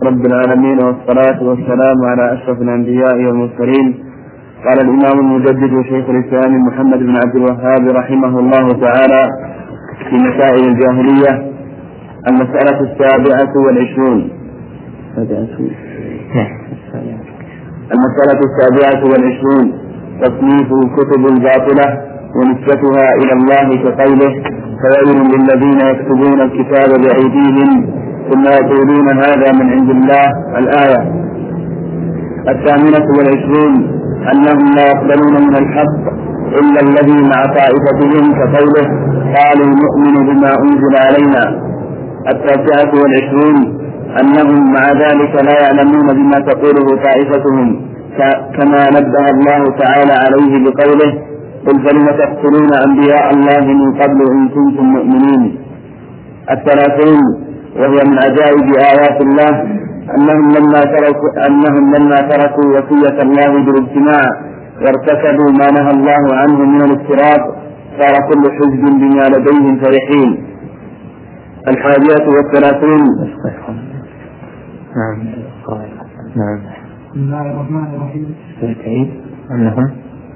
رب العالمين، والصلاة والسلام على أشرف الأنبياء والمرسلين. قال الإمام المجدد شيخ الإسلام محمد بن عبد الوهاب رحمه الله تعالى في مسائل الجاهلية: المسألة 27. المسألة 27: تصنيف الكتب الباطلة ونسبتها إلى الله كقوله: فويل للذين يكتبون الكتاب بأيديهم ثم يقولون هذا من عند الله. الآية. 28: أنهم لا يقبلون من الحق إلا الذي مع طائفتهم كقوله: قالوا نؤمن بما أنزل علينا. 29: أنهم مع ذلك لا يعلمون بما تقوله طائفتهم، كما نبه الله تعالى عليه بقوله: قل فلم تقتلون أنبياء الله من قبل إن كنتم مؤمنين. 30: وهي من عجائب آيات الله أنهم لما تركوا وصية الله بالاجتماع وارتكبوا ما نهى الله عنه من الافتراق صار كل حزب بما لديهم فرحين. 31: بسم الله الرحمن الرحيم. تعيد أنهم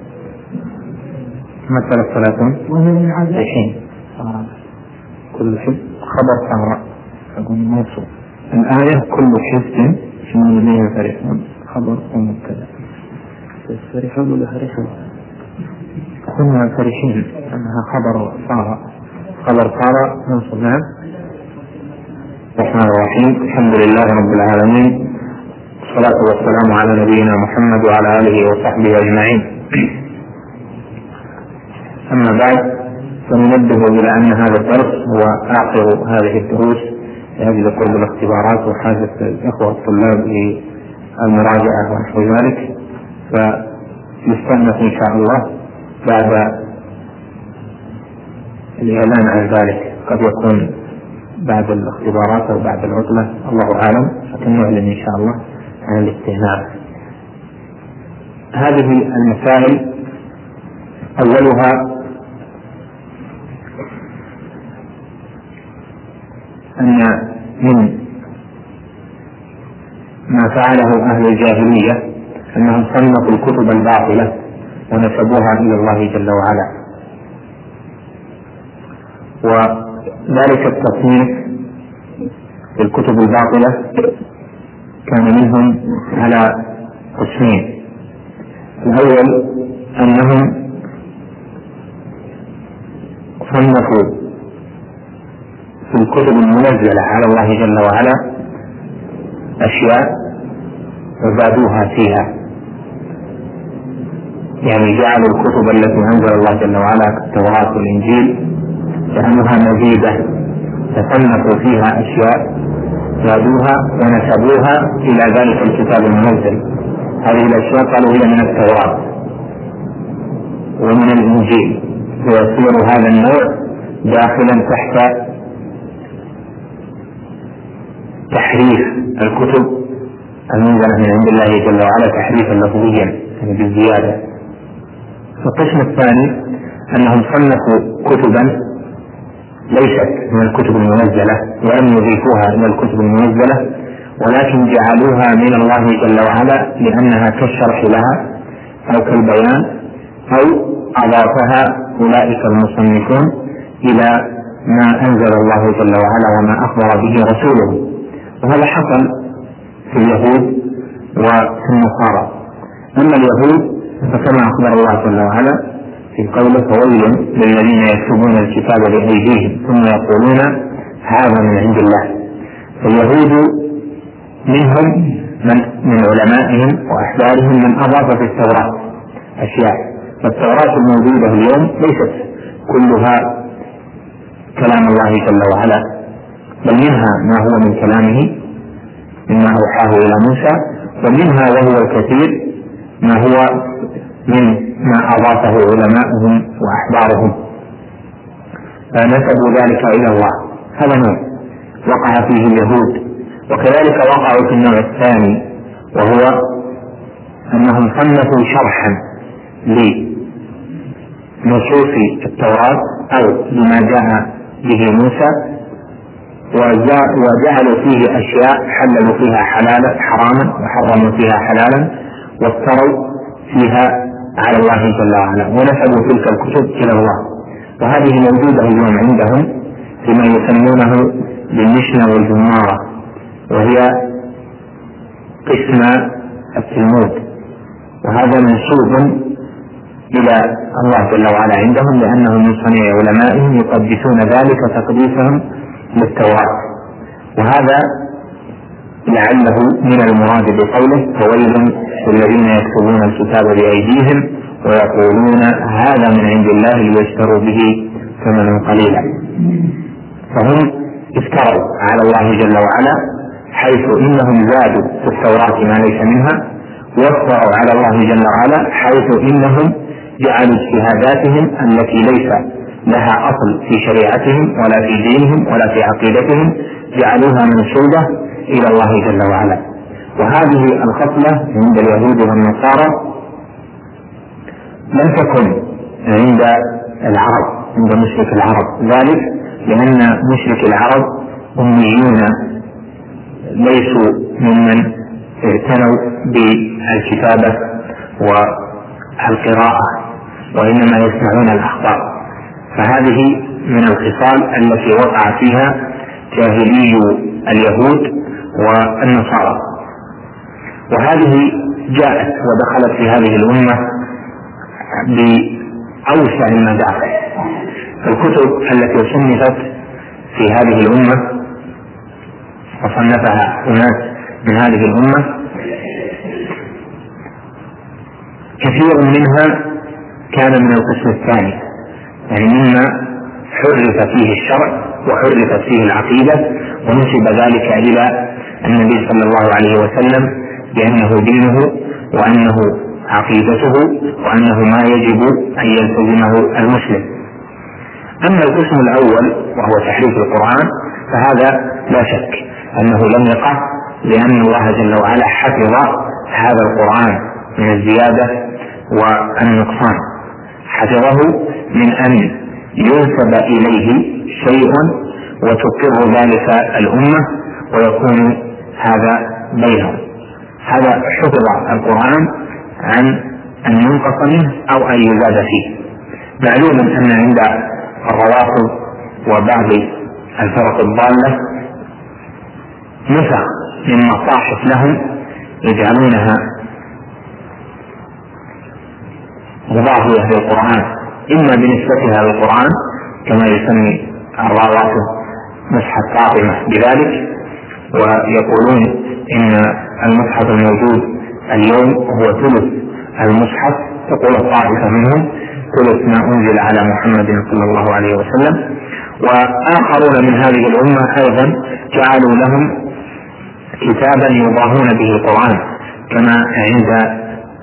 مثل 30 وهي من عجائب كل حزب خبر صار أقول موصول. الآية كل حزب بما لديهم فرحون خبر ومبتدأ. فرحون ولا فرحون؟ هم فرحين أنها خبر صار منصوب. نعم. الرحمن الرحيم. الحمد لله رب العالمين، والصلاة والسلام على نبينا محمد وعلى آله وصحبه أجمعين. أما بعد، فننبه إلى أن هذا الدرس هو آخر هذه الدروس لأجل قرب الاختبارات وحاجة الإخوة الطلاب للمراجعة ونحو ذلك، فنستأنف إن شاء الله بعد الإعلان عن ذلك. قد يكون بعد الاختبارات أو بعد العطلة، الله أعلم، لكن نعلن إن شاء الله عن الاستئناف. هذه المسائل أولها أن من ما فعله أهل الجاهلية أنهم صنفوا الكتب الباطلة ونسبوها إلى الله جل وعلا، وذلك التصنيف في الكتب الباطلة كان منهم على قسمين. الأول أنهم صنفوا في الكتب المنزلة على الله جل وعلا أشياء وزادوها فيها، يعني جعلوا الكتب التي أنزل الله جل وعلا كالتوراة والإنجيل جعلوها مزيدة، تصنفوا فيها أشياء زادوها ونسبوها إلى ذلك الكتاب المنزل. هذه الأشياء قالوا هي من التوراة ومن الإنجيل، ويصير هذا النوع داخلا تحت تحريف الكتب المنزلة من عند الله جل وعلا تحريفا لفظيا يعني بالزيادة. القسم الثاني أنهم صنفوا كتبا ليست من الكتب المنزلة ولم يضيفوها إلى الكتب المنزلة، ولكن جعلوها من الله جل وعلا لأنها كالشرح لها أو كالبيان، أو أضافها أولئك المصنفون إلى ما أنزل الله جل وعلا وما أخبر به رسوله. وهذا حصل في اليهود وفي النصارى. أما اليهود فكما أخبر الله جل وعلا في قوله: فويل للذين يكتبون الكتاب بأيديهم ثم يقولون هذا من عند الله. فاليهود منهم من علمائهم وأحبارهم من أضاف في التوراة أشياء، فالتوراة الموجودة اليوم ليست كلها كلام الله جل وعلا، بل منها ما هو من كلامه مما أوحاه إلى موسى، ومنها وهو الكثير ما هو من ما أضافه علماؤهم وأحبارهم فنسبوا ذلك إلى الله. هذا نوع وقع فيه اليهود. وكذلك وقعوا في النوع الثاني، وهو أنهم صنفوا شرحا لنصوص التوراة أو لما جاء به موسى وجعلوا فيه أشياء حللوا فيها حراما وحرموا فيها حلالا، وافتروا فيها على الله جل وعلا ونسبوا تلك الكتب إلى الله. وهذه موجودة اليوم عندهم فيما يسمونه بالمشنة والجمارة، وهي قسم التلمود، وهذا منسوب إلى الله جل وعلا عندهم لأنه من صنيع علمائهم يقدسون ذلك تقديسهم للتوراة. وهذا لعله من المراد بقوله فويل للذين يكتبون الكتاب بأيديهم ويقولون هذا من عند الله ليشتروا به ثمنا قليلا. فهم افتروا على الله جل وعلا حيث إنهم زادوا في التوراة ما ليس منها، وافتروا على الله جل وعلا حيث إنهم جعلوا اجتهاداتهم التي ليس لها أصل في شريعتهم ولا في دينهم ولا في عقيدتهم جعلوها منسوبة إلى الله جل وعلا. وهذه الخصلة عند اليهود والنصارى لم تكن عند العرب، عند مشرك العرب، ذلك لأن مشرك العرب أميون ليسوا ممن اعتنوا بالكتابة والقراءة وإنما يسمعون الأخبار، فهذه من الخصال التي وقع فيها جاهلي اليهود والنصارى. وهذه جاءت ودخلت في هذه الأمة بأوسع المداخل. الكتب التي صنفت في هذه الأمة وصنفها أناس من هذه الأمة كثير منها كان من القسم الثاني، يعني مما حرف فيه الشرع وحرفت فيه العقيدة ونسب ذلك إلى النبي صلى الله عليه وسلم بأنه دينه وأنه عقيدته وأنه ما يجب أن يلتزمه المسلم. أما القسم الأول وهو تحريف القرآن فهذا لا شك أنه لم يقع، لأن الله جل وعلا حفظ هذا القرآن من الزيادة والنقصان، حفظه من أن ينسب إليه شيء وتقر ذلك الأمة ويكون هذا بينهم. هذا حفظ القرآن عن أن ينقص منه أو أن يزاد فيه. معلوم أن عند الروافض وبعض الفرق الضالة نسخ من مصاحف لهم يجعلونها مضافة للقرآن، إما بنسبتها للقرآن كما يسمي الروافض مصحف فاطمة بذلك، ويقولون إن المصحف الموجود اليوم هو ثلث المصحف، تقول الطائفة منهم ثلث ما أنزل على محمد صلى الله عليه وسلم. وآخرون من هذه الأمة أيضا جعلوا لهم كتابا يضاهون به القرآن كما عند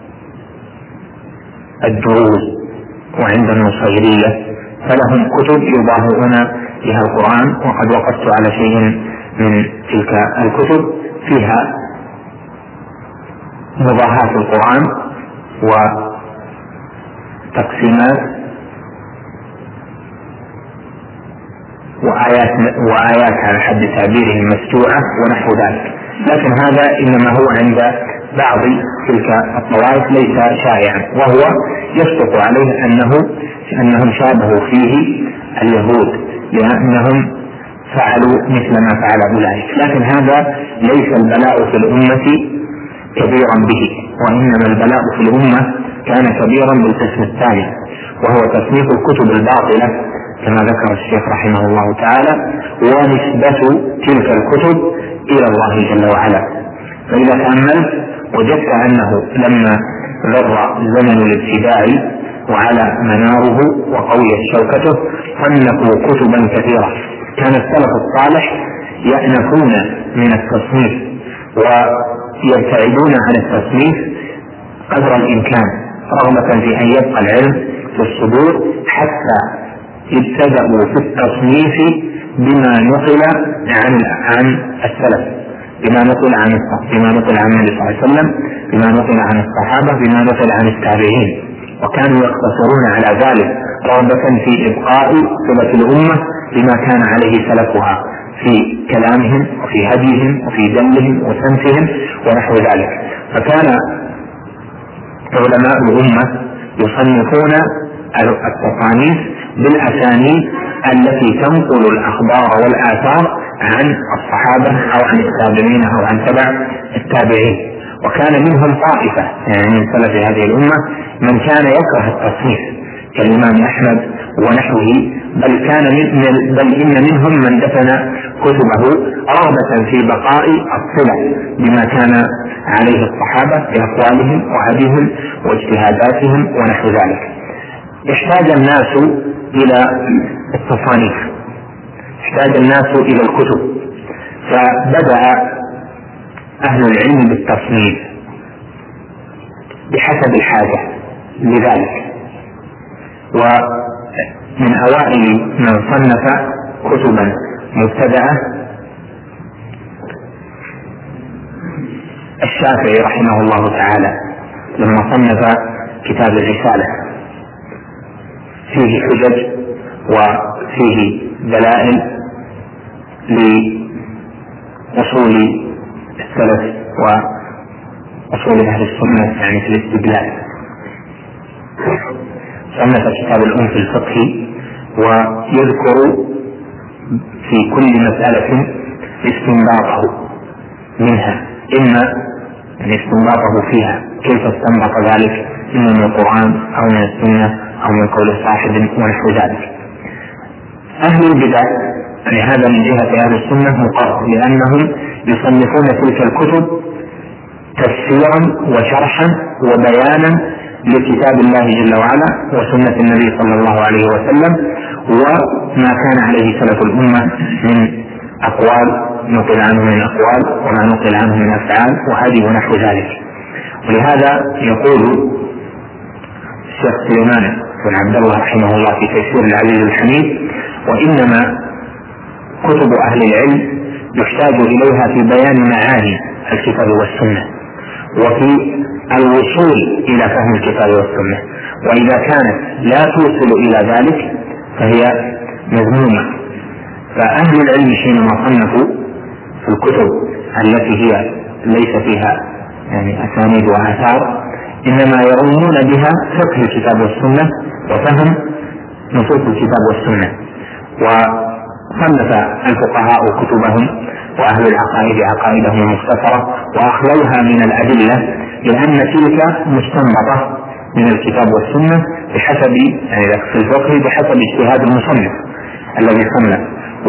الدروز وعند النصيرية، فلهم كتب يضاهون بها القرآن. وقد وقفت على شيء من تلك الكتب فيها مضاهاة القرآن وتقسيمات وآيات على حد تعبيرهم مسجوعة ونحو ذلك، لكن هذا إنما هو عند بعض تلك الطوائف ليس شائعا، وهو يصدق عليه أنهم شابهوا فيه اليهود لأنهم فعلوا مثل ما فعل أولئك. لكن هذا ليس البلاء في الأمة كبيرا به، وإنما البلاء في الأمة كان كبيرا بالقسم الثاني، وهو تصنيف الكتب الباطلة كما ذكر الشيخ رحمه الله تعالى، ونسبة تلك الكتب إلى الله جل وعلا. فإذا تأملت وجدت أنه لما ذر زمن الابتداع وعلى مناره وقويت شوكته صنفوا كتبا كثيرة. كان السلف الصالح يأنفون من التصنيف ويبتعدون عن التصنيف قدر الإمكان رغبة في أن يبقى العلم في الصدور، حتى ابتدأوا في التصنيف بما نقل عن السلف، بما نقل عن النبي صلى الله عليه وسلم، بما نقل عن الصحابة، بما نقل عن التابعين، وكانوا يقتصرون على ذلك رغبة في إبقاء صلة الأمة بما كان عليه سلفها. في كلامهم وفي هديهم وفي دلهم وسمتهم ونحو ذلك. فكان علماء الأمة يصنفون التصانيف بالأسانيد التي تنقل الأخبار والآثار عن الصحابة أو عن التابعين أو عن تبع التابعين. وكان منهم طائفة يعني من سلف هذه الأمة من كان يكره التصنيف كالإمام أحمد ونحوه، بل إن منهم من دفن كتبه رغبة في بقاء الصلة بما كان عليه الصحابة بأقوالهم وهديهم واجتهاداتهم ونحو ذلك. احتاج الناس إلى التصانيف، احتاج الناس إلى الكتب، فبدأ أهل العلم بالتصنيف بحسب الحاجة لذلك. ومن أوائل من صنف كتبا مبتدأة الشافعي رحمه الله تعالى لما صنف كتاب الرسالة، فيه حجج وفيه دلائل لأصول السلف وأصول أهل السنة يعني في الاستدلال. صنف كتاب الأم في الفقه ويذكر في كل مسألة استنباطه منها، إما يعني استنباطه فيها كيف استنبط ذلك، إما من القرآن أو من السنة أو من قول صاحب ونحو ذلك. أهل البدع يعني هذا من جهة أهل السنة مقرر، لأنهم يصنفون تلك الكتب تفسيرا وشرحا وبيانا لكتاب الله جل وعلا وسنة النبي صلى الله عليه وسلم وما كان عليه سلف الأمة من أقوال نقل عنه من أقوال وما نقل عنه من أفعال وهدي ونحو ذلك. ولهذا يقول الشيخ سليمان بن عبد الله رحمه الله في تيسير العزيز الحميد: وإنما كتب أهل العلم يحتاج إليها في بيان معاني الكتاب والسنة وفي الوصول إلى فهم الكتاب والسنة، وإذا كانت لا توصل إلى ذلك فهي مذمومة. فأهل العلم حينما صنفوا في الكتب التي هي ليس فيها يعني أسانيد وآثار إنما يرمون بها فقه الكتاب والسنة وفهم نصوص الكتاب والسنة. وصنف الفقهاء كتبهم وأهل العقائد عقائدهم المختصرة وأخلوها من الأدلة، لأن تلك مستنبطة من الكتاب والسنة بحسب يعني في الفقه بحسب اجتهاد المصنف الذي صنف،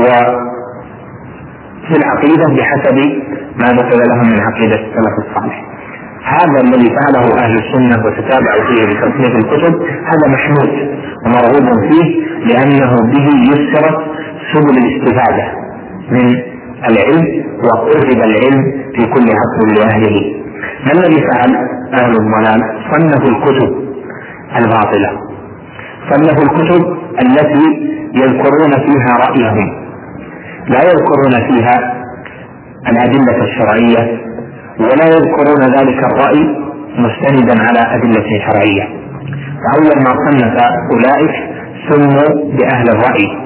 وفي العقيدة بحسب ما نقل لهم من عقيدة السلف الصالح. هذا الذي فعله أهل السنة وتتابعوا فيه بتصنيف الكتب هذا محمود ومرغوب فيه، لأنه به يسرت سبل الاستفادة من العلم وقرب العلم في كل عصر لأهله. ما الذي فعل أهل الضلال؟ صنفوا الكتب الباطلة، صنفوا الكتب التي يذكرون فيها رأيهم، لا يذكرون فيها الأدلة الشرعية ولا يذكرون ذلك الرأي مستندا على أدلة شرعية. فأول ما صنف أولئك سموا بأهل الرأي،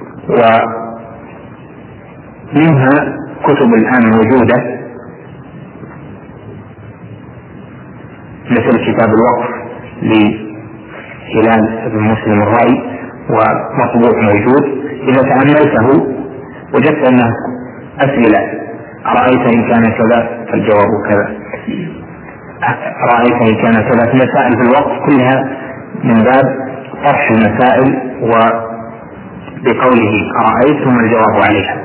ومنها كتب الآن موجودة مثل كتاب الوقف لهلال بن مسلم الرأي ومطبوع موجود، إذا تأملته وجدت أنه أسئلة: أرأيت إن كان كذا؟ فالجواب كذا. رأيت إن كان كذا. مسائل في الوقف كلها من باب طرح المسائل وبقوله أرأيت ثم الجواب عليها.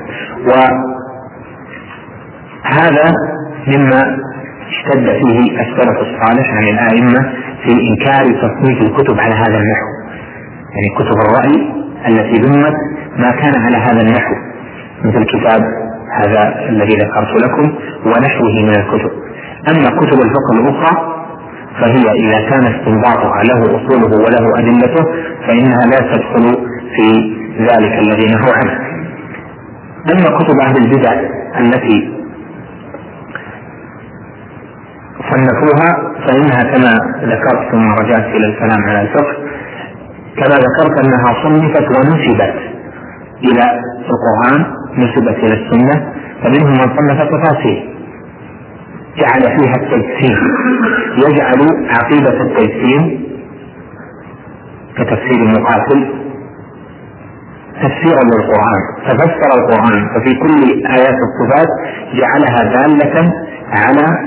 وهذا مما اشتد فيه السلف الصالح عن الآئمة في إنكار تصنيف الكتب على هذا النحو، يعني كتب الرأي التي ذمت ما كان على هذا النحو مثل كتاب هذا الذي ذكرت لكم ونحوه من الكتب. أما كتب الفقه الأخرى فهي إذا كان استنباطها له أصوله وله أدلته فإنها لا تدخل في ذلك الذي نهوا عنه. أما كتب أهل البدع التي صنفوها فإنها كما ذكرت ثم رجعت إلى الكلام على الفقه كما ذكرت أنها صنفت ونسبت إلى القرآن نسبت إلى السنة، فمنهم من صنف تفاسير جعل فيها التجسيم، يجعل عقيدة التجسيم كتفسير المقاتل تفسيرا للقرآن، ففسر القرآن، ففي كل آيات الصفات جعلها دالة على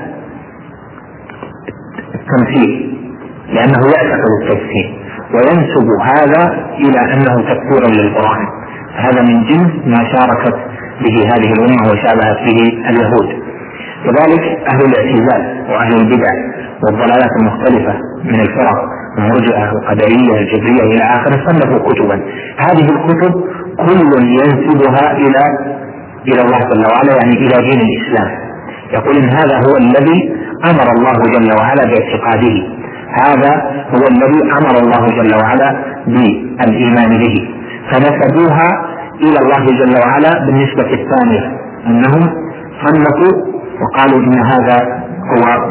التمثيل لأنه يعتقد التجسيم، وينسب هذا إلى أنه تفسير للقرآن. هذا من جنس ما شاركت به هذه الأمة وشابهت به اليهود. كذلك أهل الاعتزال وأهل البدع والضلالات المختلفة من الفرق المرجئة القدرية الجبرية إلى آخره صنفوا كتبا. هذه الكتب كل ينسبها إلى الله جل وعلا، يعني إلى دين الإسلام، يقول إن هذا هو الذي أمر الله جل وعلا باعتقاده، هذا هو الذي أمر الله جل وعلا بالإيمان به، فنسبوها إلى الله جل وعلا. بالنسبة الثانية أنهم صنفوا وقالوا إن هذا هو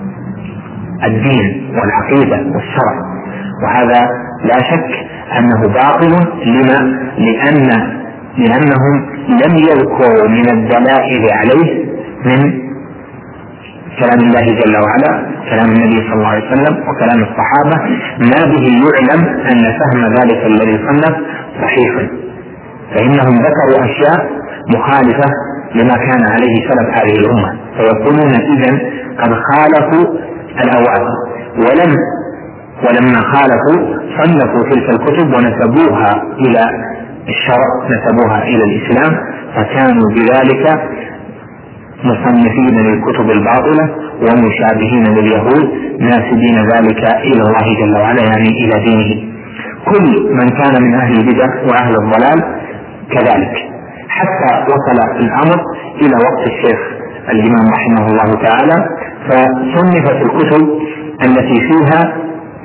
الدين والعقيدة والشرع، وهذا لا شك أنه باطل لأنهم لم يذكروا من الدلائل عليه من كلام الله جل وعلا، كلام النبي صلى الله عليه وسلم وكلام الصحابة، ما به يعلم أن فهم ذلك الذي صنف صحيح، فإنهم ذكروا أشياء مخالفة لما كان عليه سلف هذه الأمة، فيكونون إذن قد خالفوا الأوامر، ولما خالفوا صنفوا تلك الكتب ونسبوها إلى الشرع، نسبوها إلى الإسلام، فكانوا بذلك مصنفين للكتب الباطلة ومشابهين لليهود، ناسبين ذلك إلى الله جل وعلا، يعني إلى دينه. كل من كان من أهل البدع وأهل الضلال كذلك، حتى وصل الأمر إلى وقت الشيخ الإمام رحمه الله تعالى، فصنفت الكتب التي فيها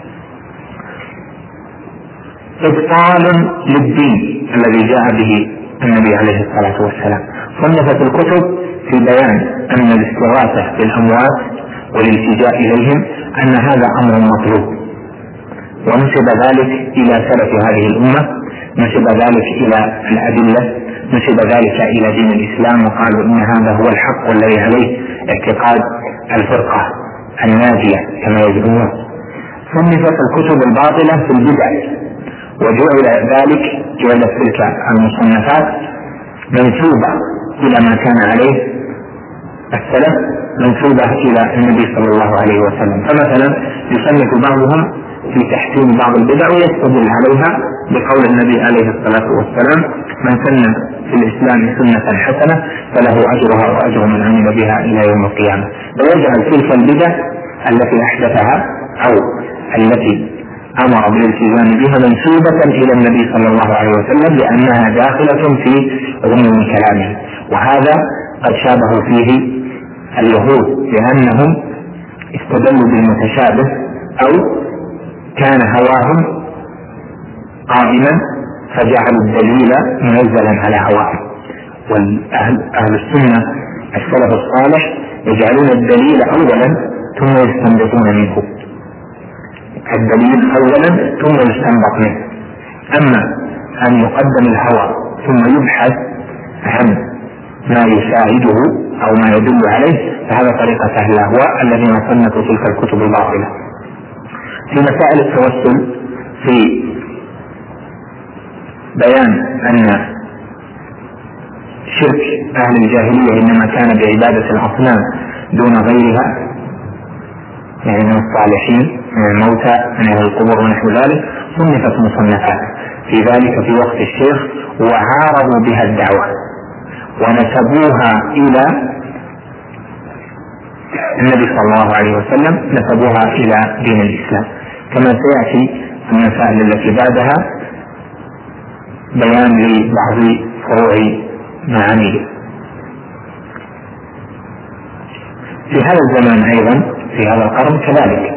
إبطال للدين الذي جاء به النبي عليه الصلاة والسلام. صنفت الكتب في بيان أن الاستغاثة بالأموات والالتجاء إليهم أن هذا أمر مطلوب، ونسب ذلك إلى سلف هذه الأمة، نسب ذلك إلى الأدلة، نسب ذلك إلى دين الإسلام، وقالوا إن هذا هو الحق الذي عليه اعتقاد الفرقة الناجية كما يزعمون. صنفت الكتب الباطلة في البدع، وجعل تلك المصنفات منسوبة إلى ما كان عليه السلف، منسوبة إلى النبي صلى الله عليه وسلم. فمثلا يصنف بعضهم في تحسين بعض البدع ويستدل عليها بقول النبي عليه الصلاة والسلام: من سن في الإسلام سنة حسنة فله أجرها وأجر من عمل بها إلى يوم القيامة. ويجعل تلك البدع التي أحدثها أو التي أمر بالالتزام بها منسوبة إلى النبي صلى الله عليه وسلم، لأنها داخلة في ضمن كلامه. وهذا قد شابه فيه اليهود، لأنهم استدلوا بالمتشابه أو كان هواهم قائما فجعلوا الدليل منزلا على هواهم. والأهل السنة السلف الصالح يجعلون الدليل أولا ثم يستنبطون منه، الدليل أولا ثم يستنبط منه. أما أن يقدم الهوى ثم يبحث عن ما يساعده أو ما يدل عليه، فهذا طريقة أهل الأهواء الذين صنفوا تلك الكتب الباطلة. في مسائل التوسل، في بيان أن شرك أهل الجاهلية إنما كان بعبادة الأصنام دون غيرها، يعني من الصالحين من الموتى من أهل القبور ونحو ذلك، صنفت مصنفات في ذلك في وقت الشيخ، وعارضوا بها الدعوة ونسبوها إلى النبي صلى الله عليه وسلم، نسبوها إلى دين الإسلام، كما سيأتي المسائل التي بعدها بيان لبعض فروع معانيه. في هذا الزمان أيضا في هذا القرن كذلك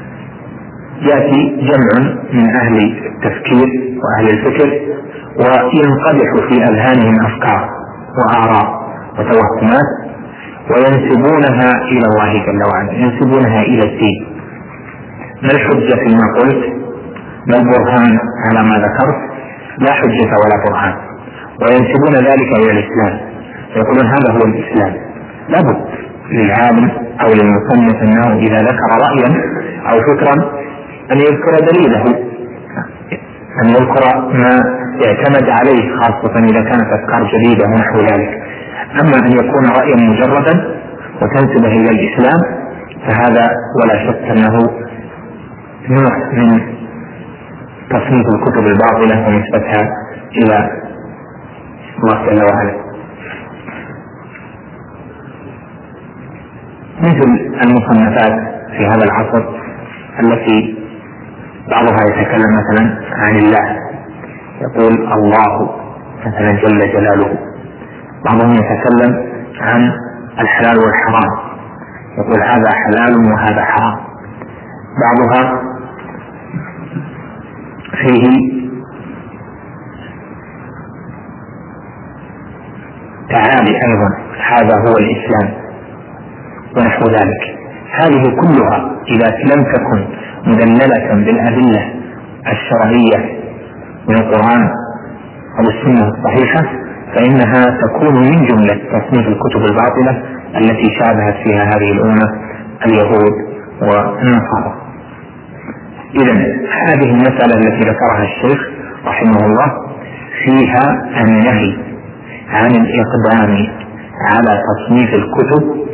يأتي جمع من أهل التفكير وأهل الفكر وينقدح في أذهانهم أفكار وآراء وتوهمات وينسبونها إلى الله جل وعلا، ينسبونها إلى الدين. ما الحجة فيما قلت؟ ما البرهان على ما ذكرت؟ لا حجة ولا برهان. وينسبون ذلك إلى الإسلام، ويقولون هذا هو الإسلام. لابد للعالم أو للمصنف أنه إذا ذكر رأيا أو فكرا أن يذكر دليله، أن يذكر ما يعتمد عليه، خاصة إذا كانت أفكار جديدة ونحو ذلك. أما أن يكون رأيا مجردا وتنسبه إلى الإسلام فهذا ولا شك أنه نوع من تصنيف الكتب الباطلة ونسبتها إلى الله جل وعلا. مثل المصنفات في هذا العصر التي بعضها يتكلم مثلا عن الله، يقول الله مثلا جل جلاله، بعضهم يتكلم عن الحلال والحرام، يقول هذا حلال وهذا حرام. بعضها فيه تعالي أيضا، هذا هو الإسلام ونحو ذلك. هذه كلها إذا لم تكن مدللة بالأدلة الشرعية من القرآن أو السنة الصحيحة فإنها تكون من جملة تصنيف الكتب الباطلة التي شابهت فيها هذه الأمة اليهود والنصارى. إذن هذه المسألة التي ذكرها الشيخ رحمه الله فيها النهي عن الإقدام على تصنيف الكتب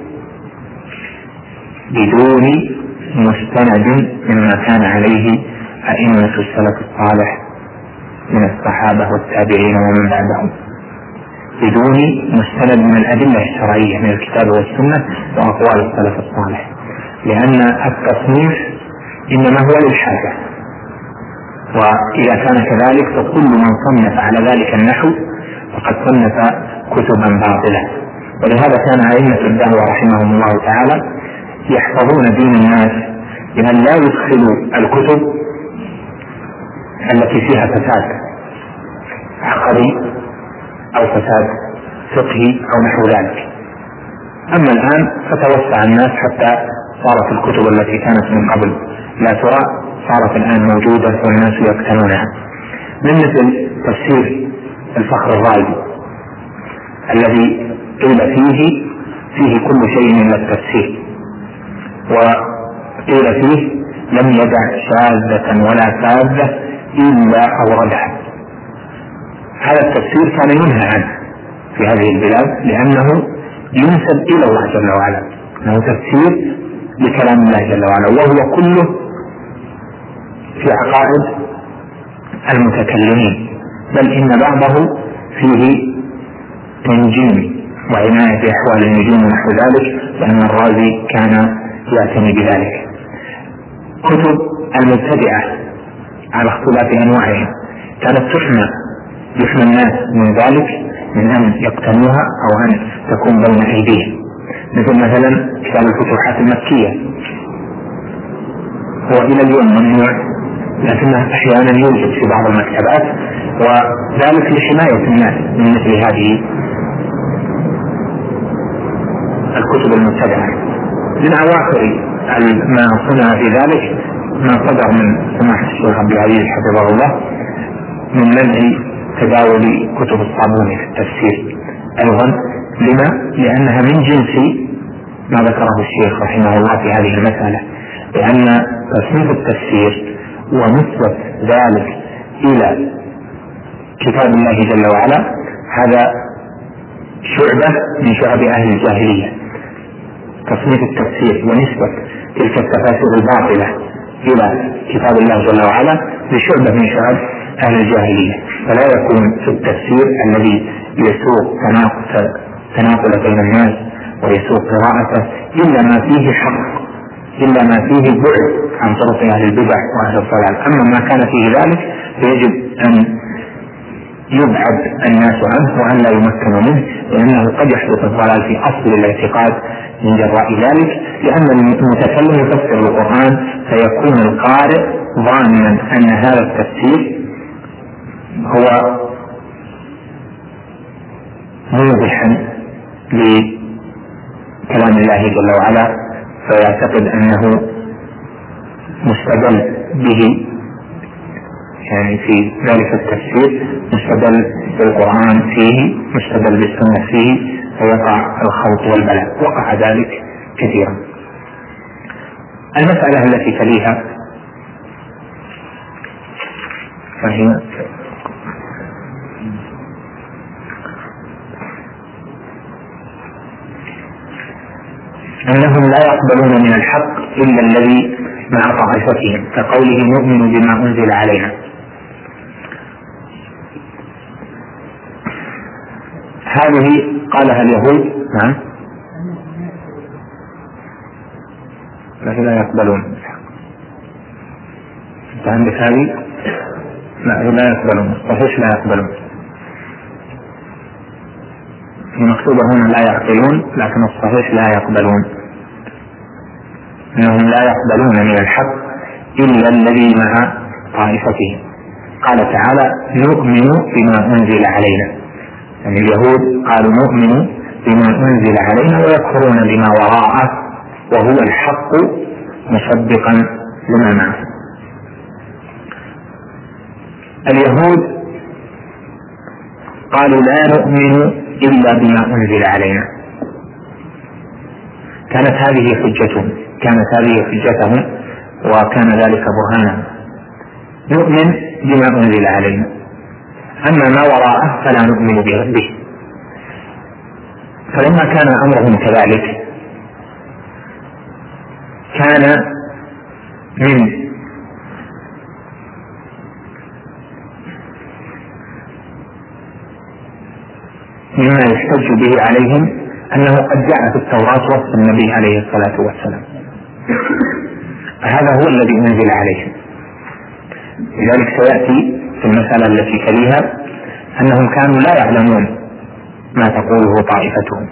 بدون مستند مما كان عليه أئمة السلف الصالح من الصحابة والتابعين ومن بعدهم، بدون مستند من الأدلة الشرعية من الكتاب والسنة وأقوال السلف الصالح، لأن التصنيف إنما هو للحاجة، وإذا كان كذلك فكل من صنف على ذلك النحو فقد صنف كتبا باطلة. ولهذا كان أئمة الدعوة رحمهم الله تعالى يحفظون دين الناس بأن لا يدخلوا الكتب التي فيها فساد عقدي أو فساد فقهي أو نحو ذلك. أما الآن فتوسع الناس حتى صارت الكتب التي كانت من قبل لا ترى صارت الآن موجودة والناس يقتنونها، من مثل تفسير الفخر الرازي الذي قيل فيه كل شيء إلا التفسير، وقيل فيه لم يدع شاذة ولا فاذة إلا أوردها. هذا التفسير كان ينهى عنه في هذه البلاد لأنه ينسب إلى الله جل وعلا، أنه تفسير لكلام الله جل وعلا، وهو كله في عقائد المتكلمين، بل إن بعضه فيه تنجيم وعناية بأحوال النجوم ونحو ذلك، لأن الرازي كان يعتني بذلك. كتب المبتدعة على اختلاف أنواعهم كانت يحمى الناس من ذلك، من أن يقتنوها أو أن تكون بين أيديهم، مثلا كتاب الفتوحات المكية، هو إلى اليوم ممنوع لكنه أحيانا يوجد في بعض المكتبات، وذلك لحماية الناس من مثل هذه الكتب المبتدعة. من أواخر ما صنع في ذلك ما صدر من سماحة الشيخ عبد العزيز حفظه الله من منع تداول كتب الصابوني في التفسير أيضا. لما؟ لأنها من جنس ما ذكره الشيخ رحمه الله في هذه المسألة، لأن تصنيف التفسير ونسبة ذلك إلى كتاب الله جل وعلا هذا شعبة من شعب أهل الجاهلية. تصنيف التفسير ونسبة تلك التفاسير الباطلة إلى كتاب الله جل وعلا بشعبة من شعب أهل الجاهلية، فلا يكون في التفسير الذي يسوق تناقل بين الناس ويسوق قراءته إلا ما فيه حق، إلا ما فيه بعد عن طرق أهل البدع وأهل الضلال. أما ما كان فيه ذلك فيجب أن يبعد الناس عنه وأن لا يمكنوا منه، لأنه قد يحدث الضلال في أصل الاعتقاد من جراء ذلك، لأن المتكلم يفسر القرآن فيكون القارئ ظانا أن هذا التفسير هو موضحا لكلام الله جل وعلا، فيعتقد أنه مستدل به، يعني في ذلك التفسير مستدل بالقرآن فيه، مستدل بالسنة فيه، فيقع الخوض والبلاء. وقع ذلك كثيرا. المسألة التي تليها فهي أنهم لا يقبلون من الحق إلا الذي مع طائفتهم، كقوله نؤمن بما أنزل علينا. هذه قالها اليهود. نعم، لكن لا يقبلون. أنت عندك هذه؟ لا يقبلون. صحيح لا يقبلون. المكتوبة هنا لا يعقلون، لكن الصحيح لا يقبلون. إنهم لا يقبلون من الحق إلا الذي مع طائفتهم. قال تعالى نؤمن بما أنزل علينا، يعني اليهود قالوا نؤمن بما أنزل علينا ويكفرون بما وراءه وهو الحق مصدقا لما معه. اليهود قالوا لا نؤمن إلا بما أنزل علينا. كانت هذه حجتهم وكان ذلك برهانا. نؤمن بما أنزل علينا، أما ما وراءه فلا نؤمن به. فلما كان أمرهم كذلك كان مما يحتج به عليهم أنه قد جاء في التوراة وصف النبي عليه الصلاة والسلام، فهذا هو الذي أنزل عليهم. لذلك سيأتي في المسألة التي تليها أنهم كانوا لا يعلمون ما تقوله طائفتهم،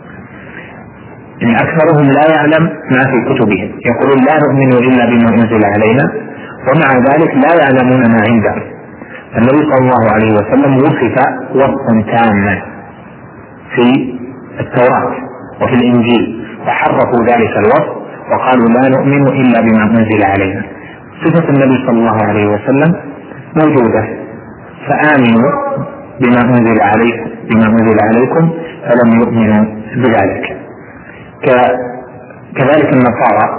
إن أكثرهم لا يعلم ما في كتبهم، يقولون لا نؤمن إلا بما أنزل علينا، ومع ذلك لا يعلمون ما عندهم. النبي صلى الله عليه وسلم وصف وصفا تاما في التوراة وفي الإنجيل، فحرفوا ذلك الوصف وقالوا لا نؤمن إلا بما أنزل علينا. صفة النبي صلى الله عليه وسلم موجودة، فآمنوا بما أنزل عليكم فلم يؤمنوا بذلك. كذلك النصارى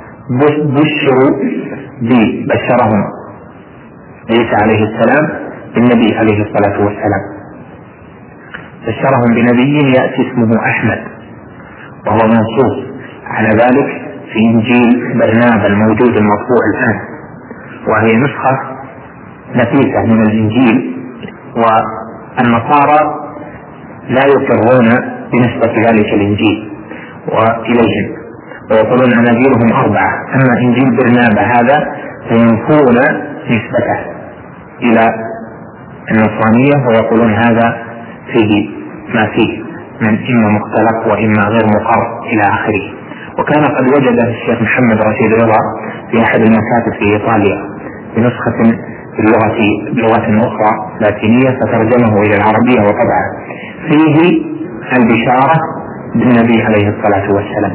بشرهم عيسى عليه السلام بالنبي عليه الصلاة والسلام، بشرهم بنبي يأتي اسمه أحمد، وهو منصوص على ذلك في إنجيل برنابا الموجود المطبوع الآن، وهي نسخة نفيسة من الإنجيل. والنصارى لا يقرون بنسبة ذلك الإنجيل وإليهم، ويقولون أناجيلهم 4، أما إنجيل برنابا هذا فينفون نسبته إلى النصرانية ويقولون هذا فيه ما فيه من إما مختلق وإما غير مقر إلى آخره. وكان قد وجد الشيخ محمد رشيد رضا في أحد المكاتب في إيطاليا بنسخة بلغة أخرى لاتينية فترجمه إلى العربية وطبعه فيه البشارة بالنبي عليه الصلاة والسلام.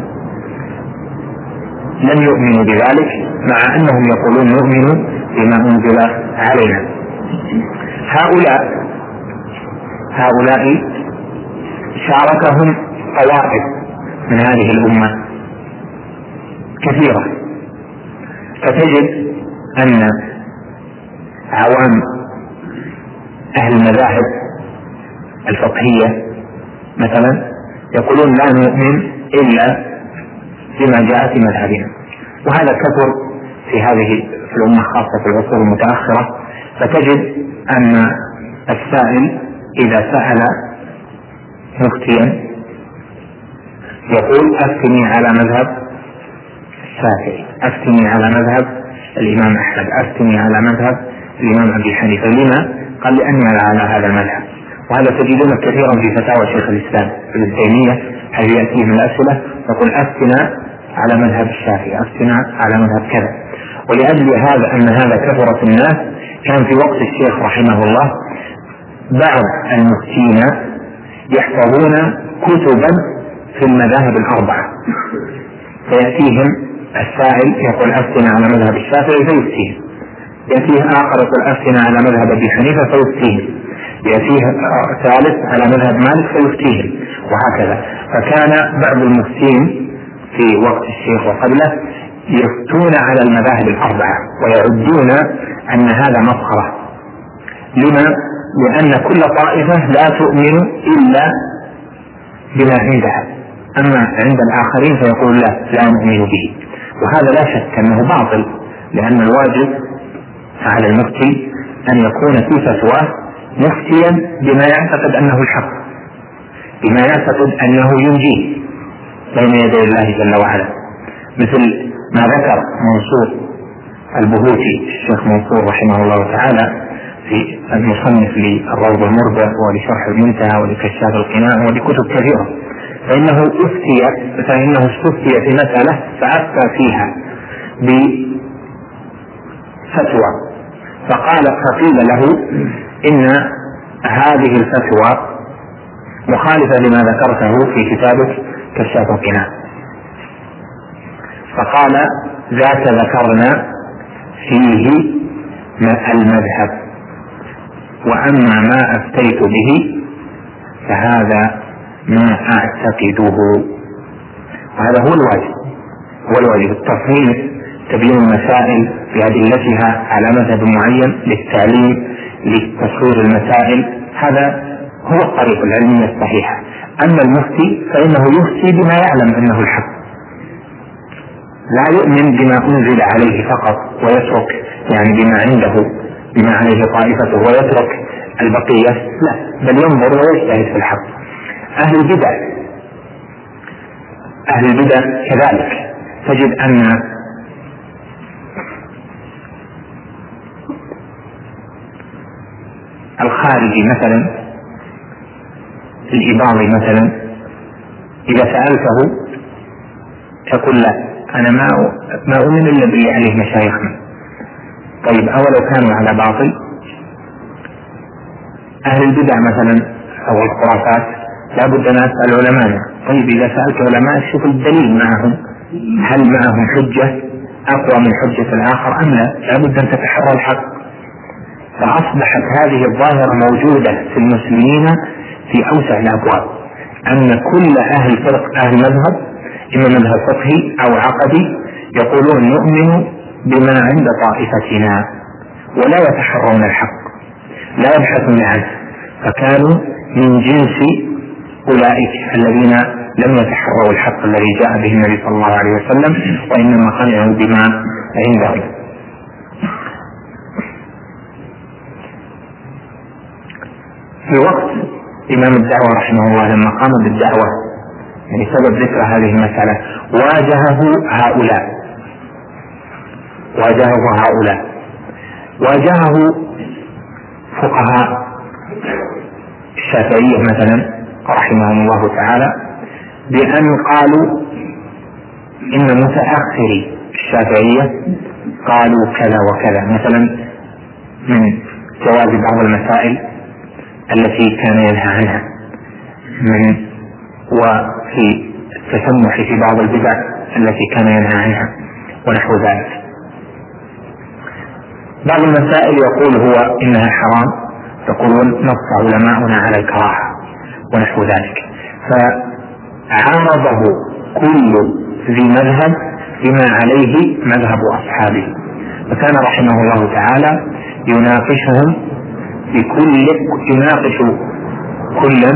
لم يؤمنوا بذلك مع أنهم يقولون نؤمن بما أنزل علينا. هؤلاء شاركهم طوائف من هذه الأمة كثيرة، فتجد أن عوام أهل المذاهب الفقهية مثلا يقولون لا نؤمن إلا بما جاء في مذهبنا، وهذا كثر في الأمة خاصة في العصور المتأخرة. فتجد أن السائل إذا سأل مفتيا يقول أفتني على مذهب الشافعي، أفتني على مذهب الإمام أحمد، أفتني على مذهب الإمام أبي حنيفة. لما؟ قال لأني على هذا المذهب. وهذا تجدونه كثيرا في فتاوى شيخ الإسلام ابن تيمية، حيث يأتيه من الأسئلة يقول أفتنا على مذهب الشافعي، أفتنا على مذهب كذا. ولأجل هذا أن هذا كثر في الناس كان في وقت الشيخ رحمه الله بعض المفتين يحفظون كتبا في المذاهب 4، فيأتيهم السائل يقول أفتنا على مذهب الشافعي فيفتيه، يأتيه آخر يقول أفتنا على مذهب أبي حنيفة فيفتيه، يأتيه ثالث على مذهب مالك فيفتيهم، وهكذا. فكان بعض المفتين في وقت الشيخ وقبله يفتون على المذاهب الأربعة ويعدون أن هذا مسخرة. لما؟ لأن كل طائفة لا تؤمن إلا بما عندها، أما عند الآخرين فيقول لا نؤمن به، وهذا لا شك أنه باطل، لأن الواجب على المفتي أن يكون في فتواه مفتيا بما يعتقد أنه الحق، بما يعتقد أنه ينجيه بين يدي الله جل وعلا، مثل ما ذكر منصور البهوتي الشيخ منصور رحمه الله تعالى في المصنف للروض المربع ولشرح المنتهى ولكشاف القناع ولكتب كثيرة، فإنه استفتي في مسألة فأفتى فيها بفتوى، فقيل له إن هذه الفتوى مخالفة لما ذكرته في كتابك كشاف القناع، فقال ذاك ذكرنا فيه المذهب، وأما ما أفتيت به فهذا ما أعتقده. وهذا هو الواجب التصنيف، تبيين المسائل بأدلتها على مذهب معين للتعليم لتصوير المسائل، هذا هو الطريق العلمية الصحيحة. أما المفتي فإنه يفتي بما يعلم أنه الحق، لا يؤمن بما أنزل عليه فقط ويترك يعني بما عنده بما عليه طائفته ويترك البقية، لا، بل ينظر ويجتهد في الحق. أهل البدع كذلك، تجد أن الخارجي مثلا الإباضي مثلا إذا سألته يقول لا، أنا ما أؤمن إلا باللي عليه مشايخنا. طيب أولو كانوا على باطل؟ أهل البدع مثلا أو الخرافات لا بد أن أسأل علماء. طيب إذا سألت علماء شوف الدليل معهم، هل معهم حجة أقوى من حجة الآخر أم لا بد أن تتحرى الحق. فأصبحت هذه الظاهرة موجودة في المسلمين في أوسع الأبواب، أن كل أهل مذهب إما مذهب فقهي أو عقدي يقولون نؤمن بما عند طائفتنا ولا يتحرون الحق، لا يبحثون عنه، فكانوا من جنس أولئك الذين لم يتحروا الحق الذي جاء به النبي صلى الله عليه وسلم، وإنما قنعوا بما عندهم. في وقت إمام الدعوة رحمه الله لما قام بالدعوة يعني سبب ذكر هذه المسألة واجهه فقهاء الشافعية مثلا رحمهم الله تعالى بأن قالوا إن متأخري الشافعية قالوا كذا وكذا، مثلا من جواز بعض المسائل التي كان ينهى عنها وفي التسمح في بعض البدع التي كان ينهى عنها ونحو ذلك. بعض المسائل يقول هو إنها حرام، يقولون نص علماؤنا على الكراهة ونحو ذلك، فعارضه كل ذي مذهب بما عليه مذهب أصحابه، فكان رحمه الله تعالى يناقش كلا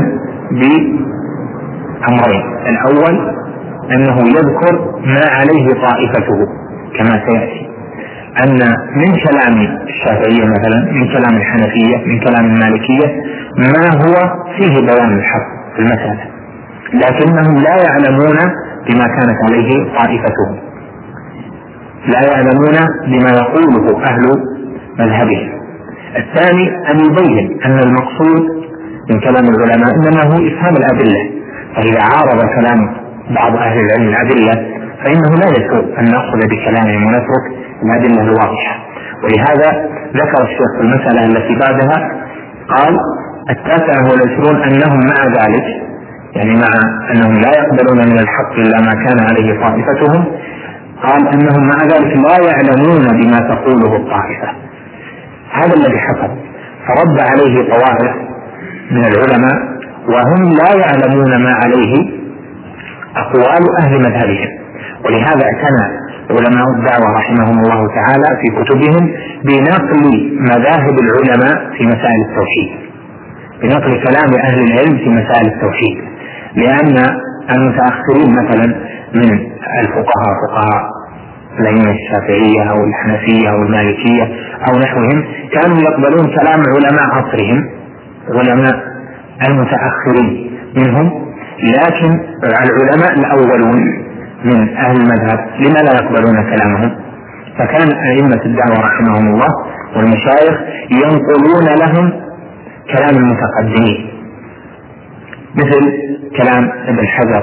بأمرين. الأول أنه يذكر ما عليه طائفته كما سيأتي، أن من كلام الشافعية مثلا، من كلام الحنفية، من كلام المالكية ما هو فيه بيان الحق في المسألة، لكنهم لا يعلمون بما كانت عليه طائفتهم، لا يعلمون بما يقوله أهل مذهبهم. الثاني أن يبين أن المقصود من كلام العلماء إنما هو إفهام الأدلة، فإذا عارض كلام بعض أهل العلم الأدلة فإنه لا يسوء أن نأخذ بكلامهم ونترك الأدلة الواضحة. ولهذا ذكر الشيخ في المسألة التي بعدها قال 29 أنهم مع ذلك، يعني مع أنهم لا يقبلون من الحق إلا ما كان عليه طائفتهم، قال أنهم مع ذلك لا يعلمون بما تقوله الطائفة. هذا الذي حصل، فرد عليه طوائف من العلماء وهم لا يعلمون ما عليه أقوال أهل مذهبهم. ولهذا اعتنى علماء الدعوة رحمهم الله تعالى في كتبهم بنقل مذاهب العلماء في مسائل التوحيد، بنقل كلام أهل العلم في مسائل التوحيد، لأن المتأخرين مثلا من الفقهاء فقهاء الأئمة الشافعية أو الحنفية أو المالكية أو نحوهم كانوا يقبلون كلام علماء عصرهم، علماء المتأخرين منهم، لكن العلماء الأولون من أهل المذهب لما لا يقبلون كلامهم؟ فكان أئمة الدعوة رحمهم الله والمشايخ ينقلون لهم كلام المتقدمين، مثل كلام ابن حجر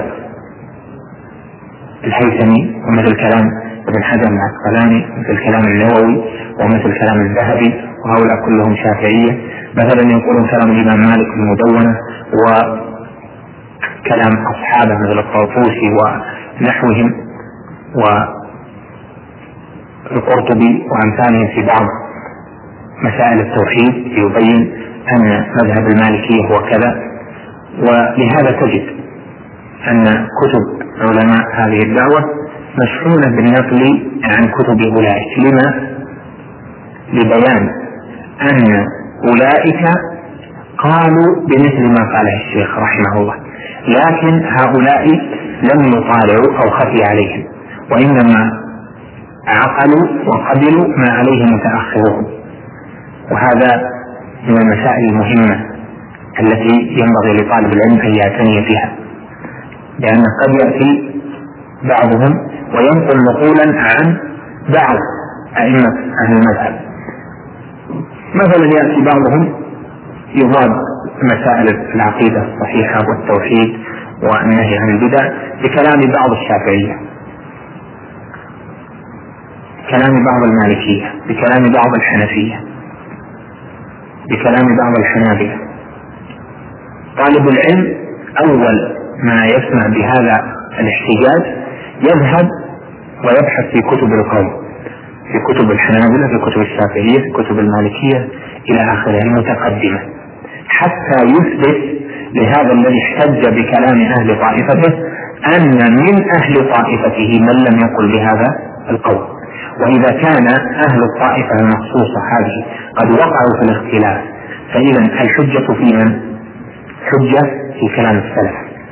الهيثمي، ومثل كلام ابن حجر العسقلاني، مثل كلام النووي، ومثل كلام الذهبي، وهؤلاء كلهم شافعية. مثلا ينقلون كلام الإمام مالك المدونة وكلام أصحابه مثل الطرطوسي ونحوهم والقرطبي وأمثالهم في بعض مسائل التوحيد يبين أن مذهب المالكية هو كذا. ولهذا تجد أن كتب علماء هذه الدعوة مشحونة بالنقل عن كتب أولئك. لما؟ لبيان أن أولئك قالوا بمثل ما قاله الشيخ رحمه الله، لكن هؤلاء لم يطالعوا أو خفي عليهم، وإنما عقلوا وقبلوا ما عليه متأخرون. وهذا من المسائل المهمة التي ينبغي لطالب العلم أن يعتني بها، لأن قد يأتي بعضهم وينقل نقولا عن بعض أئمة أهل المذهب. مثلا يأتي بعضهم يضاد مسائل العقيدة الصحيحة والتوحيد والنهي عن البدع بكلام بعض الشافعية، بكلام بعض المالكية، بكلام بعض الحنفية، بكلام بعض الحنابلة. طالب العلم أول ما يسمع بهذا الاحتجاج يذهب ويبحث في كتب القوم، في كتب الحنابلة، في كتب الشافعية، في كتب المالكية إلى آخره المتقدمة، حتى يثبت لهذا الذي احتج بكلام أهل طائفته أن من أهل طائفته من لم يقل بهذا القول. وإذا كان أهل الطائفة المخصوصة هذه قد وقعوا في الاختلاف، فإذا الحجة في من؟ حجة في كلام السلف.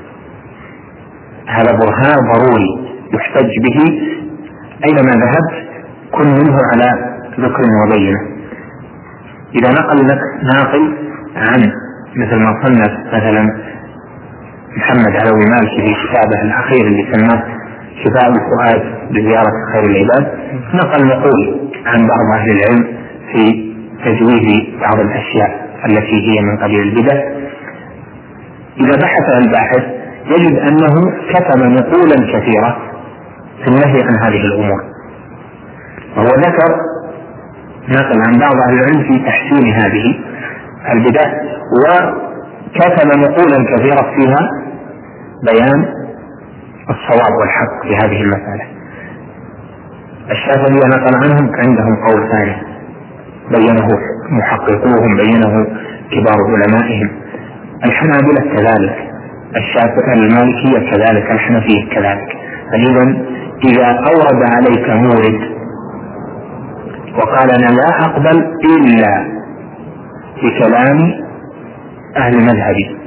هذا برهان ضروري يحتج به أينما ذهبت، كن منه على ذكر وبينه. إذا نقل لك ناقل عن مثل ما صنف مثلا محمد علوي مالكي في كتابه الأخير اللي سماه شفاء الفؤاد بزيارة خير العباد، نقل نقول عن بعض أهل العلم في تجويز بعض الأشياء التي هي من قبيل البدع. إذا بحث الباحث يجد أنه كتب نقولا كثيرة في النهي عن هذه الأمور، وهو ذكر نقل عن بعض أهل العلم في تحسين هذه البدع، وكتب نقولا كثيرة فيها بيان الصواب والحق في هذه المسألة. الشافعية نقل عنهم عندهم قول ثاني بينه محققوهم، بينه كبار علمائهم. الحنابلة كذلك، المالكية كذلك، الحنفية كذلك. فإذا إذا أورد عليك مورد وقال أنا لا أقبل إلا بكلام أهل مذهبي،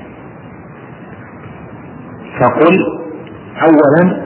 فقل أولا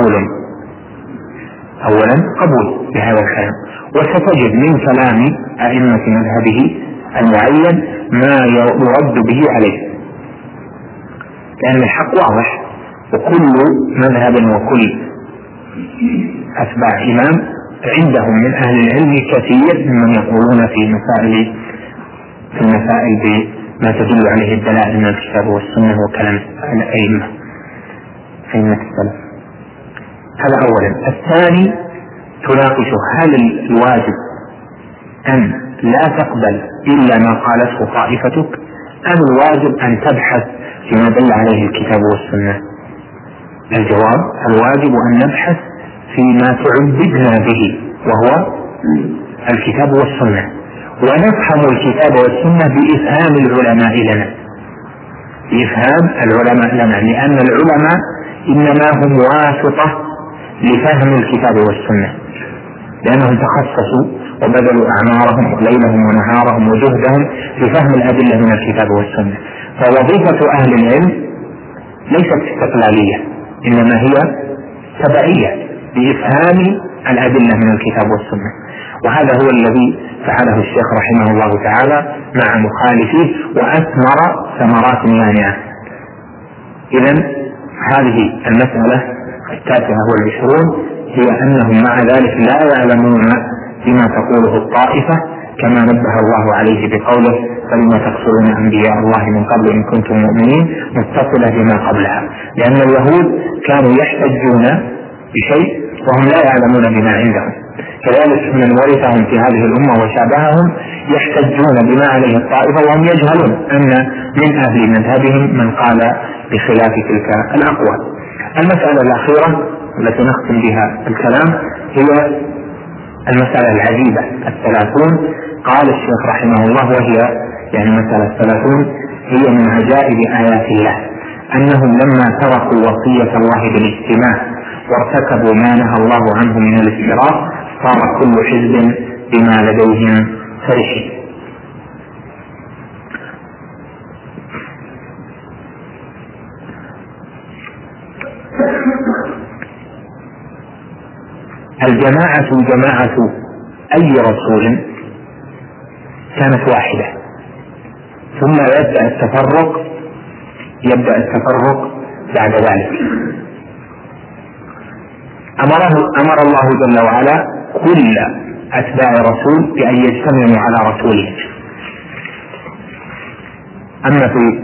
قبول بهذا الكلام، وستجد من كلام أئمة مذهبه المعين ما يرد به عليه، لأن الحق واضح، وكل مذهب وكل أتباع إمام عندهم من أهل العلم كثير ممن يقولون في المسائل بما تدل عليه الدلائل من الكتاب والسنة وكلام الأئمة السلف. هذا أولا. الثاني تناقش هل الواجب أن لا تقبل إلا ما قالته طائفتك، أم الواجب أن تبحث فيما دل عليه الكتاب والسنة؟ الجواب الواجب أن نبحث فيما تعبدنا به وهو الكتاب والسنة، ونفهم الكتاب والسنة بإفهام العلماء لنا، بإفهام العلماء لنا، لأن العلماء إنما هم واسطة لفهم الكتاب والسنة، لأنهم تخصصوا وبذلوا أعمارهم وليلهم ونهارهم وجهدهم لفهم الأدلة من الكتاب والسنة. فوظيفة أهل العلم ليست استقلالية، إنما هي تبعية لإفهام الأدلة من الكتاب والسنة. وهذا هو الذي فعله الشيخ رحمه الله تعالى مع مخالفيه وأثمر ثمرات يانعة. إذن هذه المسألة 29 هي أنهم مع ذلك لا يعلمون بما تقوله الطائفة، كما نبه الله عليه بقوله فلما تقتلون أنبياء الله من قبل إن كنتم مؤمنين، متصلة بما قبلها، لأن اليهود كانوا يحتجون بشيء وهم لا يعلمون بما عندهم، كذلك من ورثهم في هذه الأمة وشابههم يحتجون بما عليه الطائفة وهم يجهلون أن من أهل مذهبهم من قال بخلاف تلك الأقوال. المسألة الأخيرة التي نختم بها الكلام هي المسألة العجيبة 30. قال الشيخ رحمه الله، وهي يعني مسألة 30 هي من عجائب آيات الله، أنهم لما تركوا وصية الله بالاجتماع وارتكبوا ما نهى الله عنه من الافتراق صار كل حزب بما لديهم فرحين. الجماعة جماعة أي رسول كانت واحدة، ثم يبدأ التفرق بعد ذلك. أمر الله جل وعلا كل أتباع رسول بأن يجتمعوا على رسوله. أما في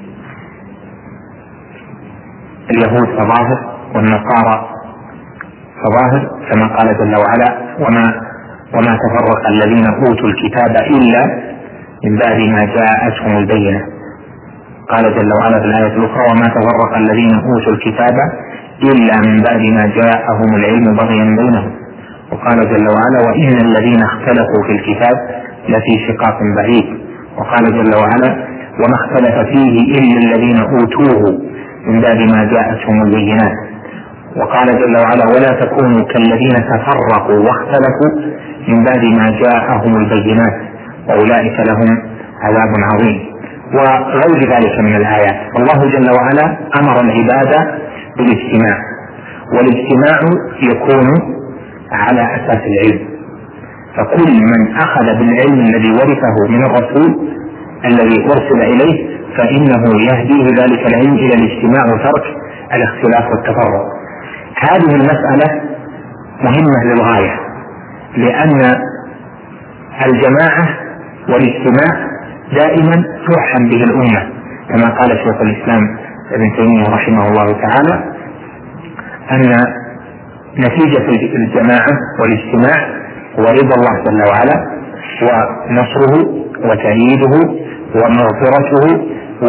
اليهود فظاهر والنصارى فظاهر، كما قال جل وعلا وما تفرق الذين أوتوا الكتاب إلا من بعد ما جاءتهم البينة. قال جل وعلا في الآية الأخرى وما تفرق الذين أوتوا الكتاب إلا من بعد ما جاءهم العلم بغيا بينهم. وقال جل وعلا وإن الذين اختلفوا في الكتاب لفي شقاق بعيد. وقال جل وعلا وما اختلف فيه إلا الذين أوتوه من بعد ما جاءتهم البينات. وقال جل وعلا ولا تكونوا كالذين تفرقوا واختلفوا من بعد ما جاءهم البينات وأولئك لهم عذاب عظيم، وغير ذلك من الآيات. الله جل وعلا أمر العبادة بالاجتماع، والاجتماع يكون على أساس العلم، فكل من أخذ بالعلم الذي ورثه من الرسول الذي أرسل إليه فإنه يهديه ذلك العلم إلى الاجتماع وترك الاختلاف والتفرق. هذه المسألة مهمة للغاية، لأن الجماعة والاجتماع دائما توحم به الأمة، كما قال شيخ الإسلام ابن تيمية رحمه الله تعالى أن نتيجة الجماعة والاجتماع هو رضا الله جل وعلا ونصره وتأييده ومغفرته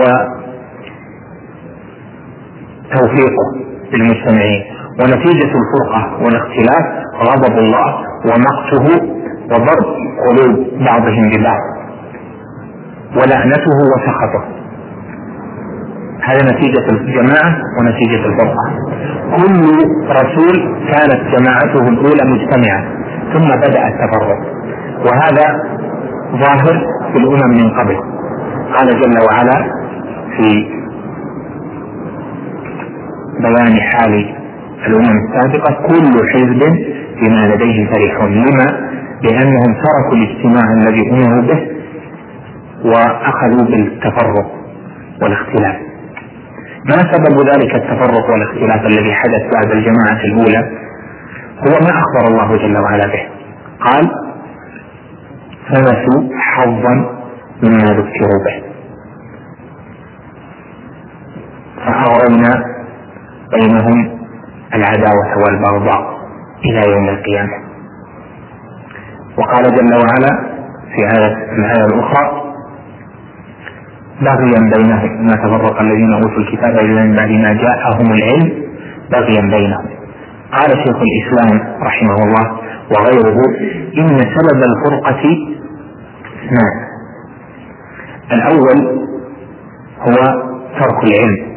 وتوفيقه للمجتمعين، ونتيجة الفرقة والاختلاف غضب الله ومقته وضرب قلوب بعضهم ببعض ولعنته وسخطه. هذا نتيجة الجماعة ونتيجة الفرقة. كل رسول كانت جماعته الأولى مجتمعة ثم بدأ التفرق، وهذا ظاهر في الأمم من قبل. قال جل وعلا في بيان حال الأمم السابقة كل حزب بما لديه فرحون. لما؟ لأنهم تركوا الاجتماع الذي أمروا به وأخذوا بالتفرق والاختلاف. ما سبب ذلك التفرق والاختلاف الذي حدث بعد الجماعة الأولى؟ هو ما أخبر الله جل وعلا به. قال فنسوا حظا مما ذكروا به فأغرينا بينهم العداوة والبغضاء إلى يوم القيامة. وقال جل وعلا في الآية الأخرى بغيا بينهم ما تفرق الذين أوتوا الكتاب إلا من بعد ما جاءهم العلم بغيا بينهم. قال شيخ الإسلام رحمه الله وغيره إن سبب الفرقة اثنان. الأول هو ترك العلم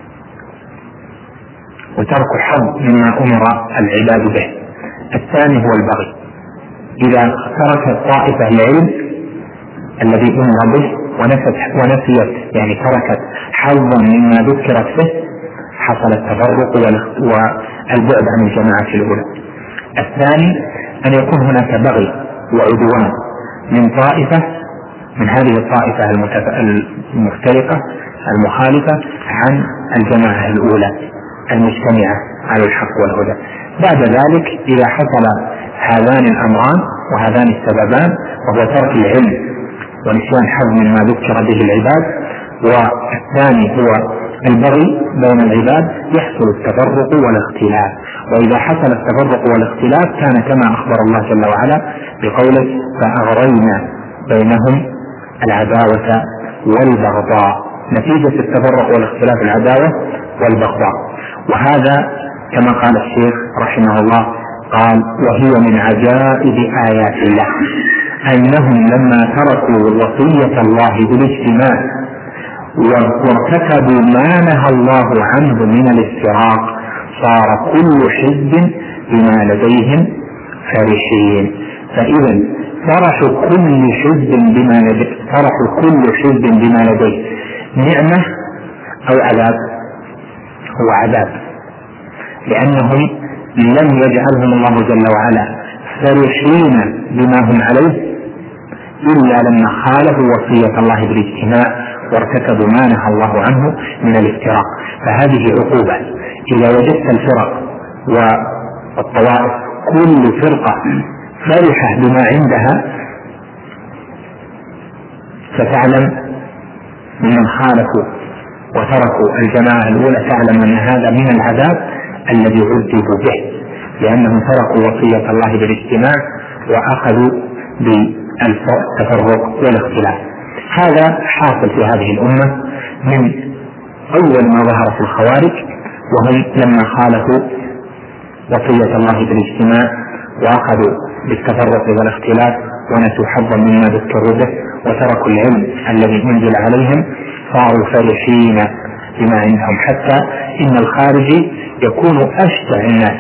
وترك حظ مما أمر العباد به. الثاني هو البغي، إذا تركت طائفة العلم الذي أمر به ونسيت يعني تركت حظا مما ذكرت به حصل التفرق والبعد عن الجماعة الأولى. الثاني أن يكون هناك بغي وعدوان من طائفة من هذه الطائفة المختلفة المخالفة عن الجماعة الأولى المجتمعة على الحق والهدى. بعد ذلك إذا حصل هذان الأمران وهذان السببان وهو ترك العلم ونسيان حظ مما ذكر به العباد، والثاني هو البغي بين العباد، يحصل التفرق والاختلاف. وإذا حصل التفرق والاختلاف كان كما أخبر الله جل وعلا بقوله فأغرينا بينهم العداوة والبغضاء. نتيجة التفرق والاختلاف العداوة والبغضاء. وهذا كما قال الشيخ رحمه الله قال وهي من عجائب آيات الله أنهم لما تركوا وصية الله بالاجتماع وارتكبوا ما نهى الله عنه من الافتراق صار كل حزب بما لديهم فرحين. فإذا فرح كل حزب بما لديه نعمة أو عذاب؟ هو عذاب، لأنهم لم يجعلهم الله جل وعلا فرحين بما هم عليه إلا لما خالفوا وصية الله بالاجتماع وارتكبوا ما نهى الله عنه من الافتراق. فهذه عقوبة. إذا وجدت الفرق والطوائف كل فرقة فرحة بما عندها فتعلم من خالفوا وتركوا الجماعة الأولى تعلم أن هذا من العذاب الذي عذبوا به، لأنهم تركوا وصية الله بالاجتماع وأخذوا بالتفرق والاختلاف. هذا حاصل في هذه الأمة من أول ما ظهر في الخوارج، وهم لما خالفوا وصية الله بالاجتماع وأخذوا بالتفرق والاختلاف ونسوا حظا مما ذكروا به وتركوا العلم الذي أنزل عليهم صاروا فرحين بما عندهم، حتى إن الخارجي يكون أشجع الناس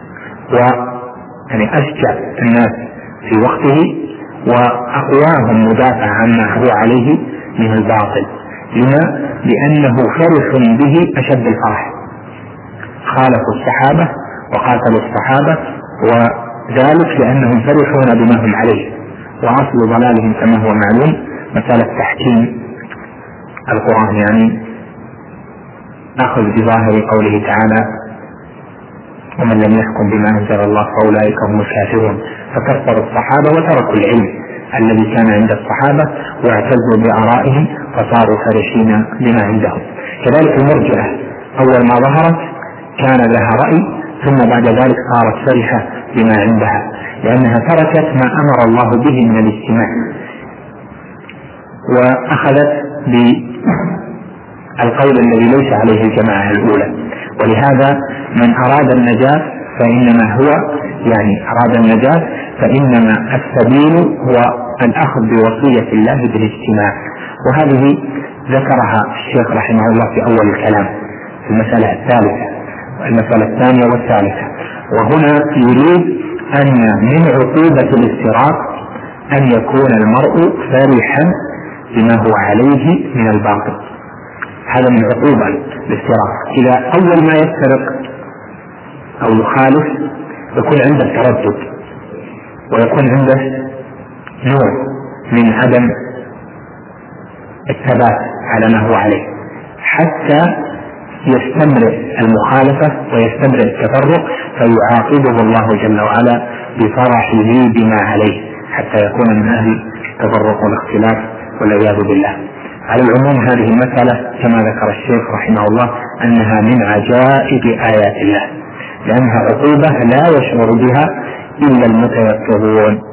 أشجع الناس في وقته وأقواهم مدافع عما هو عليه من الباطل. لما؟ لأنه فرح به أشد الفرح. خالفوا الصحابة وقاتلوا الصحابة، وذلك لأنهم فرحون بما هم عليه. وأصل ضلالهم كما هو معلوم مسألة تحكيم القرآن، يعني أخذ بظاهر قوله تعالى ومن لم يحكم بما أنزل الله فأولئك هم الكافرون. فكفروا الصحابة وتركوا العلم الذي كان عند الصحابة واعتزوا بآرائهم فصاروا فرحين بما عندهم. كذلك المرجئة أول ما ظهرت كان لها رأي، ثم بعد ذلك صارت فرحة بما عندها لأنها تركت ما أمر الله به من الاجتماع وأخذت بالقول الذي ليس عليه الجماعة الأولى. ولهذا من أراد النجاة فإنما السبيل هو الأخذ بوصية الله بالاجتماع. وهذه ذكرها الشيخ رحمه الله في أول الكلام في المسألة الثانية والثالثة. وهنا يريد أن من عقوبة الافتراق أن يكون المرء فرحا بما هو عليه من الباطل. هذا من عقوبة الافتراق. إذا أول ما يفترق أو يخالف يكون عنده تردد ويكون عنده نوع من عدم الثبات على ما هو عليه حتى يستمر المخالفة ويستمر التفرق، فيعاقبه الله جل وعلا بفرحه بما عليه حتى يكون من أهل التفرق والاختلاف والعياذ بالله. على العموم هذه المسألة كما ذكر الشيخ رحمه الله أنها من عجائب آيات الله، لأنها عقوبة لا يشعر بها إلا المتيقظون